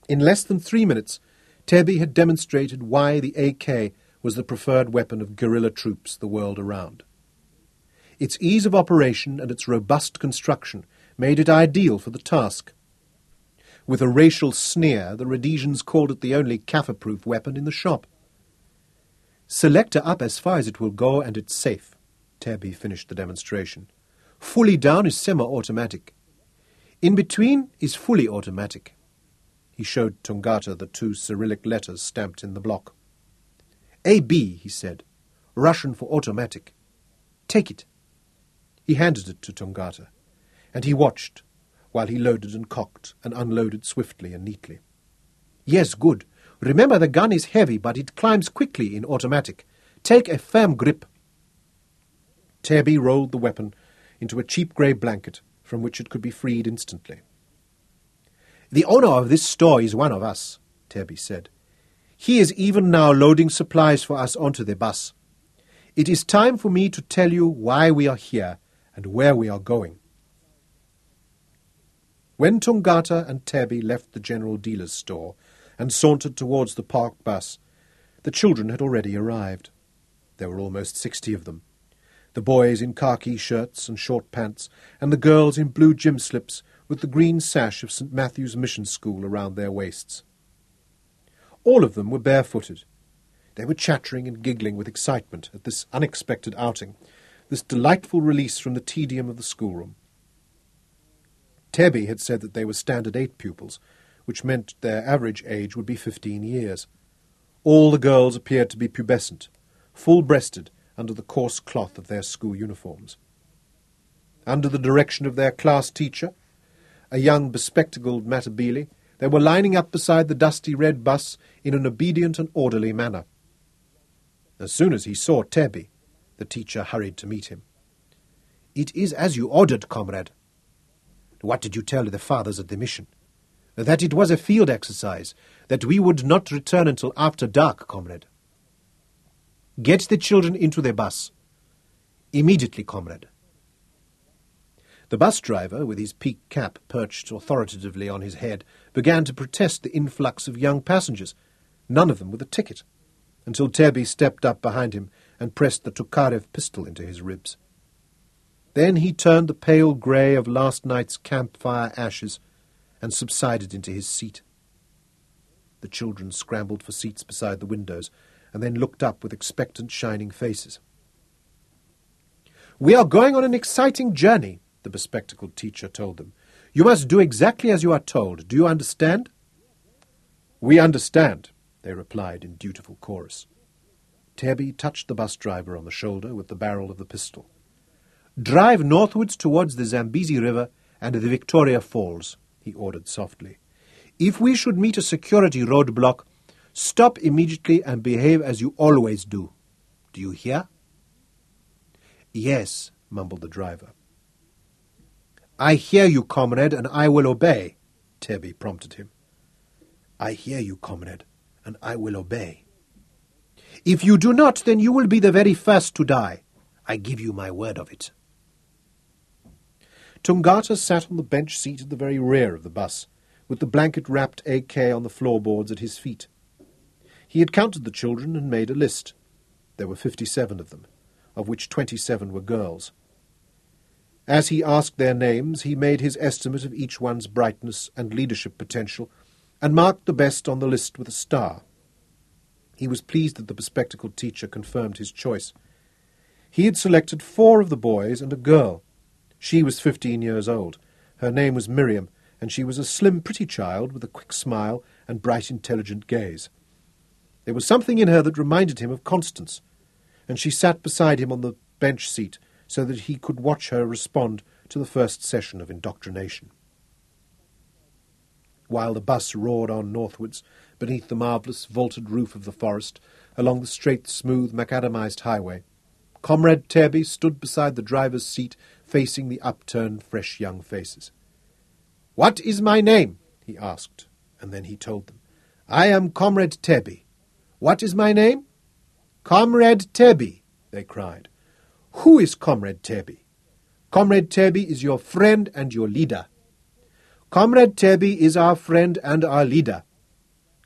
In less than 3 minutes, Tebby had demonstrated why the AK was the preferred weapon of guerrilla troops the world around. Its ease of operation and its robust construction made it ideal for the task. With a racial sneer, the Rhodesians called it the only Kaffir-proof weapon in the shop. "Selector up as far as it will go, and it's safe," Tebby finished the demonstration. "Fully down is semi-automatic. In between is fully automatic." He showed Tungata the 2 Cyrillic letters stamped in the block. "AB," he said, "Russian for automatic. Take it." He handed it to Tungata, and he watched while he loaded and cocked and unloaded swiftly and neatly. "Yes, good. Remember, the gun is heavy, but it climbs quickly in automatic. Take a firm grip." Tebby rolled the weapon into a cheap grey blanket from which it could be freed instantly. "The owner of this store is one of us," Tebby said. "He is even now loading supplies for us onto the bus. It is time for me to tell you why we are here and where we are going." When Tungata and Tebby left the general dealer's store and sauntered towards the parked bus, the children had already arrived. There were almost 60 of them, the boys in khaki shirts and short pants, and the girls in blue gym slips with the green sash of St. Matthew's Mission School around their waists. All of them were barefooted. They were chattering and giggling with excitement at this unexpected outing, this delightful release from the tedium of the schoolroom. Tebby had said that they were Standard 8 pupils, which meant their average age would be 15 years. All the girls appeared to be pubescent, full-breasted under the coarse cloth of their school uniforms. Under the direction of their class teacher, a young bespectacled Matabele, they were lining up beside the dusty red bus in an obedient and orderly manner. As soon as he saw Tebby, the teacher hurried to meet him. "It is as you ordered, comrade." "What did you tell the fathers at the mission?" "That it was a field exercise, that we would not return until after dark, comrade." "Get the children into the bus." "Immediately, comrade." The bus driver, with his peaked cap perched authoritatively on his head, began to protest the influx of young passengers, none of them with a ticket, until Tebby stepped up behind him and pressed the Tokarev pistol into his ribs. Then he turned the pale grey of last night's campfire ashes and subsided into his seat. The children scrambled for seats beside the windows and then looked up with expectant, shining faces. "We are going on an exciting journey," the bespectacled teacher told them. "You must do exactly as you are told. Do you understand?" "We understand," they replied in dutiful chorus. Tebby touched the bus driver on the shoulder with the barrel of the pistol. "Drive northwards towards the Zambezi River and the Victoria Falls," he ordered softly. "If we should meet a security roadblock, stop immediately and behave as you always do. Do you hear?" "Yes," mumbled the driver. "I hear you, comrade, and I will obey," Tebby prompted him. "I hear you, comrade, and I will obey." "If you do not, then you will be the very first to die. I give you my word of it." Tungata sat on the bench seat at the very rear of the bus, with the blanket-wrapped AK on the floorboards at his feet. He had counted the children and made a list. There were 57 of them, of which 27 were girls. As he asked their names, he made his estimate of each one's brightness and leadership potential, and marked the best on the list with a star. He was pleased that the bespectacled teacher confirmed his choice. He had selected 4 of the boys and a girl. She was 15 years old. Her name was Miriam, and she was a slim, pretty child with a quick smile and bright, intelligent gaze. There was something in her that reminded him of Constance, and she sat beside him on the bench seat so that he could watch her respond to the first session of indoctrination. While the bus roared on northwards, beneath the marvellous vaulted roof of the forest, along the straight, smooth, macadamized highway, Comrade Tebby stood beside the driver's seat, facing the upturned, fresh young faces. "What is my name?" he asked, and then he told them. "I am Comrade Tebby. What is my name?" "Comrade Tebby," they cried. "Who is Comrade Tebby?" "Comrade Tebby is your friend and your leader." "Comrade Tebby is our friend and our leader,"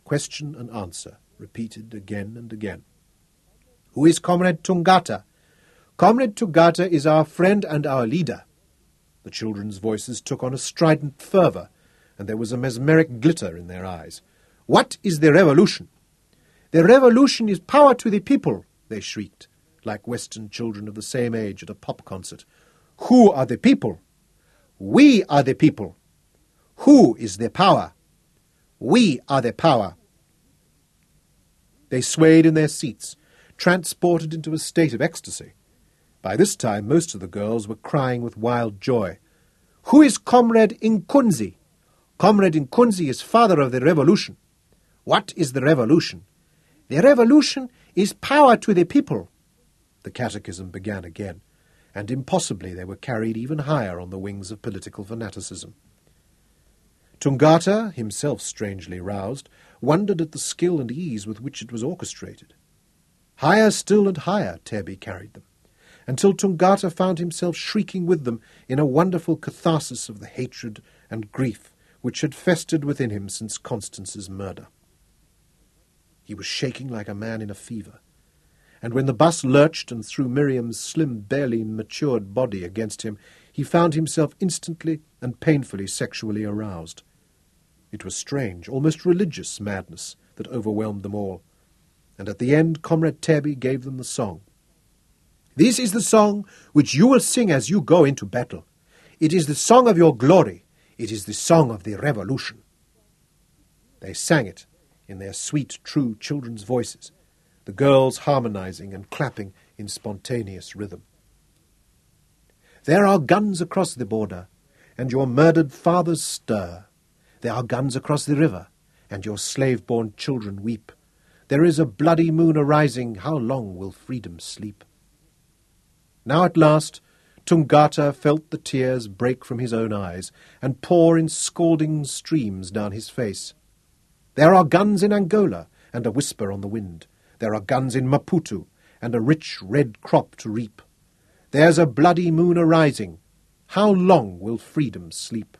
Question and answer, repeated again and again. "Who is Comrade Tungata?" "Comrade Tungata is our friend and our leader." The children's voices took on a strident fervour, and there was a mesmeric glitter in their eyes. "What is the revolution?" "The revolution is power to the people," they shrieked, like Western children of the same age at a pop concert. "Who are the people?" "We are the people." "Who is the power?" "We are the power." They swayed in their seats, transported into a state of ecstasy. By this time most of the girls were crying with wild joy. "Who is Comrade Nkunzi?" "Comrade Nkunzi is father of the revolution." "What is the revolution?" "The revolution is power to the people." The catechism began again, and impossibly they were carried even higher on the wings of political fanaticism. Tungata, himself strangely roused, wondered at the skill and ease with which it was orchestrated. Higher still and higher Tebi carried them, until Tungata found himself shrieking with them in a wonderful catharsis of the hatred and grief which had festered within him since Constance's murder. He was shaking like a man in a fever, and when the bus lurched and threw Miriam's slim, barely matured body against him, he found himself instantly and painfully sexually aroused. It was strange, almost religious madness that overwhelmed them all, and at the end Comrade Tebi gave them the song. "This is the song which you will sing as you go into battle. It is the song of your glory. It is the song of the revolution." They sang it in their sweet, true children's voices, the girls harmonizing and clapping in spontaneous rhythm. "There are guns across the border, and your murdered fathers stir. There are guns across the river, and your slave-born children weep. There is a bloody moon arising, how long will freedom sleep?" Now at last Tungata felt the tears break from his own eyes and pour in scalding streams down his face. "There are guns in Angola, and a whisper on the wind. There are guns in Maputo, and a rich red crop to reap. There's a bloody moon arising. How long will freedom sleep?"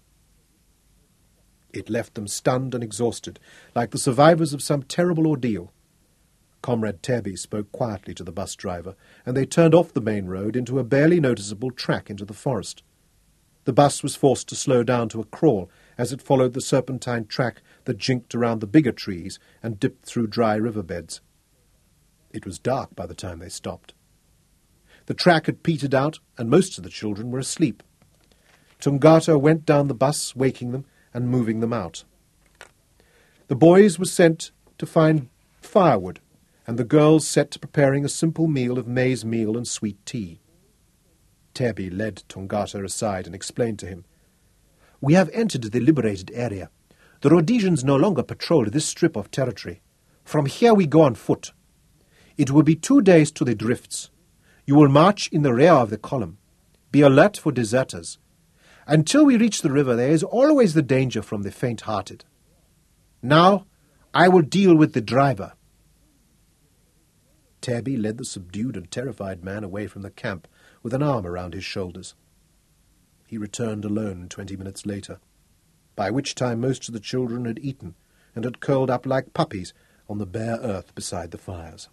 It left them stunned and exhausted, like the survivors of some terrible ordeal. Comrade Tebi spoke quietly to the bus driver, and they turned off the main road into a barely noticeable track into the forest. The bus was forced to slow down to a crawl as it followed the serpentine track that jinked around the bigger trees and dipped through dry riverbeds. It was dark by the time they stopped. The track had petered out, and most of the children were asleep. Tungata went down the bus, waking them and moving them out. The boys were sent to find firewood, and the girls set to preparing a simple meal of maize meal and sweet tea. Tebi led Tungata aside and explained to him, "We have entered the liberated area. The Rhodesians no longer patrol this strip of territory. From here we go on foot. It will be 2 days to the drifts. You will march in the rear of the column. Be alert for deserters. Until we reach the river, there is always the danger from the faint-hearted. Now, I will deal with the driver." Tebi led the subdued and terrified man away from the camp with an arm around his shoulders. He returned alone 20 minutes later, by which time most of the children had eaten and had curled up like puppies on the bare earth beside the fires.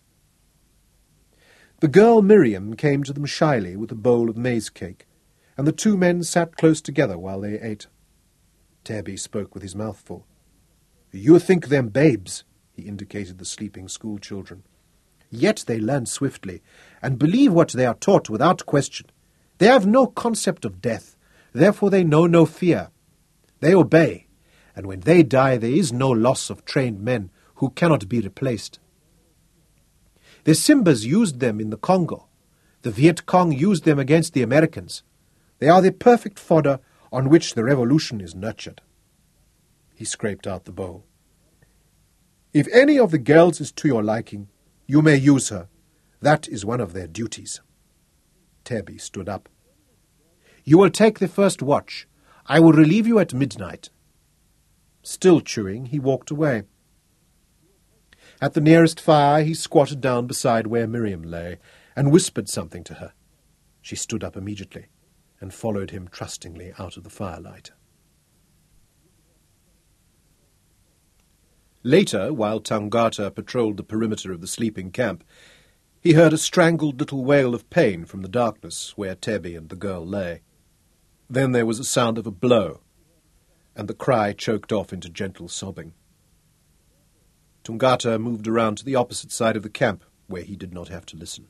The girl Miriam came to them shyly with a bowl of maize cake, and the two men sat close together while they ate. Tebi spoke with his mouth full. "You think them babes," he indicated the sleeping school children. "Yet they learn swiftly, and believe what they are taught without question. They have no concept of death, therefore they know no fear. They obey, and when they die there is no loss of trained men who cannot be replaced. The Simbas used them in the Congo. The Viet Cong used them against the Americans. They are the perfect fodder on which the revolution is nurtured." He scraped out the bowl. "If any of the girls is to your liking, you may use her. That is one of their duties." Tebi stood up. "You will take the first watch. I will relieve you at midnight." Still chewing, he walked away. At the nearest fire he squatted down beside where Miriam lay and whispered something to her. She stood up immediately and followed him trustingly out of the firelight. Later, while Tangata patrolled the perimeter of the sleeping camp, he heard a strangled little wail of pain from the darkness where Tebby and the girl lay. Then there was a sound of a blow, and the cry choked off into gentle sobbing. Tungata moved around to the opposite side of the camp, where he did not have to listen.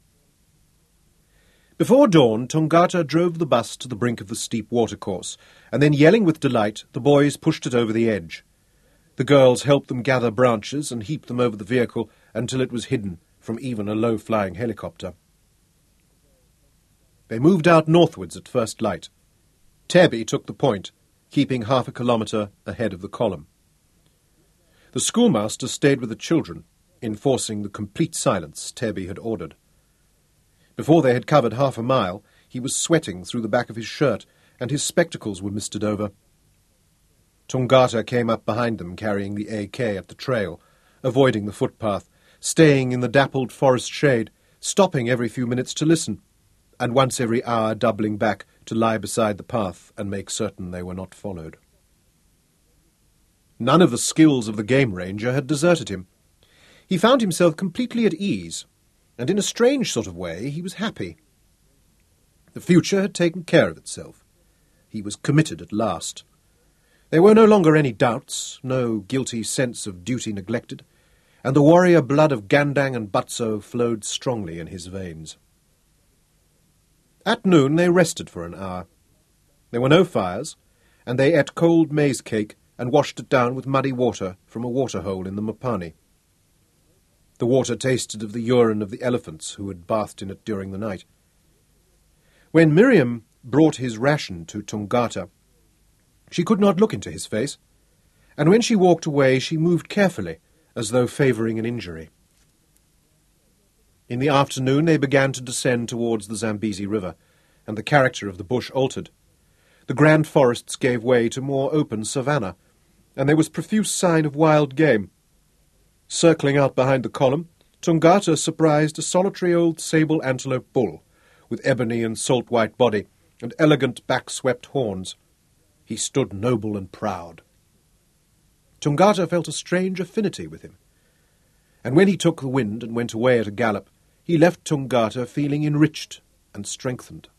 Before dawn, Tungata drove the bus to the brink of the steep watercourse, and then, yelling with delight, the boys pushed it over the edge. The girls helped them gather branches and heap them over the vehicle until it was hidden from even a low-flying helicopter. They moved out northwards at first light. Tebby took the point, keeping 1/2 kilometre ahead of the column. The schoolmaster stayed with the children, enforcing the complete silence Tebby had ordered. Before they had covered 1/2 mile, he was sweating through the back of his shirt, and his spectacles were misted over. Tungata came up behind them, carrying the AK at the trail, avoiding the footpath, staying in the dappled forest shade, stopping every few minutes to listen, and once every hour doubling back to lie beside the path and make certain they were not followed. None of the skills of the game ranger had deserted him. He found himself completely at ease, and in a strange sort of way he was happy. The future had taken care of itself. He was committed at last. There were no longer any doubts, no guilty sense of duty neglected, and the warrior blood of Gandang and Butso flowed strongly in his veins. At noon they rested for an hour. There were no fires, and they ate cold maize cake and washed it down with muddy water from a water-hole in the Mopani. The water tasted of the urine of the elephants who had bathed in it during the night. When Miriam brought his ration to Tungata, she could not look into his face, and when she walked away she moved carefully, as though favouring an injury. In the afternoon they began to descend towards the Zambezi River, and the character of the bush altered. The grand forests gave way to more open savanna, and there was profuse sign of wild game. Circling out behind the column, Tungata surprised a solitary old sable antelope bull, with ebony and salt-white body, and elegant back-swept horns. He stood noble and proud. Tungata felt a strange affinity with him, and when he took the wind and went away at a gallop, he left Tungata feeling enriched and strengthened.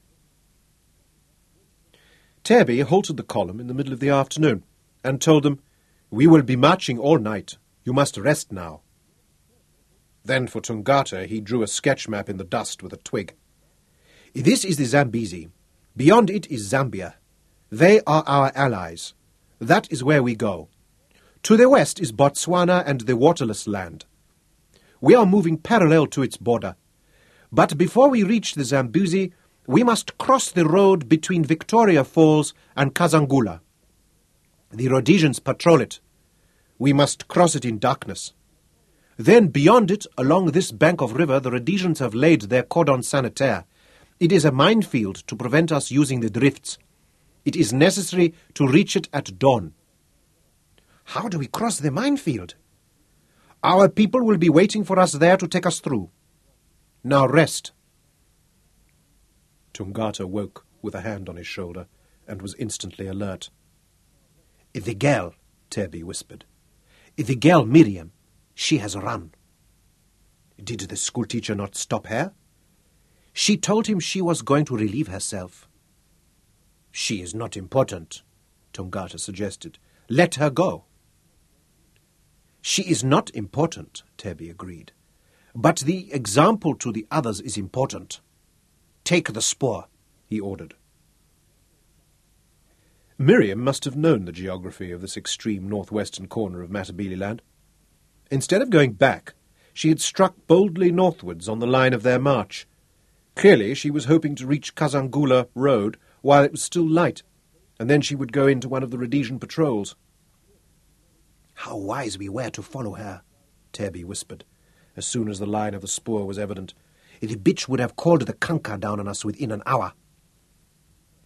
Tebby halted the column in the middle of the afternoon, and told them, "We will be marching all night. You must rest now." Then for Tungata he drew a sketch map in the dust with a twig. "This is the Zambezi. Beyond it is Zambia. They are our allies. That is where we go. To the west is Botswana and the waterless land. We are moving parallel to its border. But before we reach the Zambezi, we must cross the road between Victoria Falls and Kazangula. The Rhodesians patrol it. We must cross it in darkness. Then beyond it, along this bank of river, the Rhodesians have laid their cordon sanitaire. It is a minefield to prevent us using the drifts. It is necessary to reach it at dawn." "How do we cross the minefield?" "Our people will be waiting for us there to take us through. Now rest." Tungata woke with a hand on his shoulder and was instantly alert. "The girl," Tebby whispered. "The girl, Miriam. She has run." "Did the schoolteacher not stop her?" "She told him she was going to relieve herself." "She is not important," Tungata suggested. "Let her go." "She is not important," Tebby agreed. "But the example to the others is important. Take the spoor," he ordered. Miriam must have known the geography of this extreme northwestern corner of Matabeleland. Instead of going back, she had struck boldly northwards on the line of their march. Clearly she was hoping to reach Kazangula Road while it was still light, and then she would go into one of the Rhodesian patrols. "How wise we were to follow her," Tebby whispered, as soon as the line of the spoor was evident. "The bitch would have called the kanka down on us within an hour."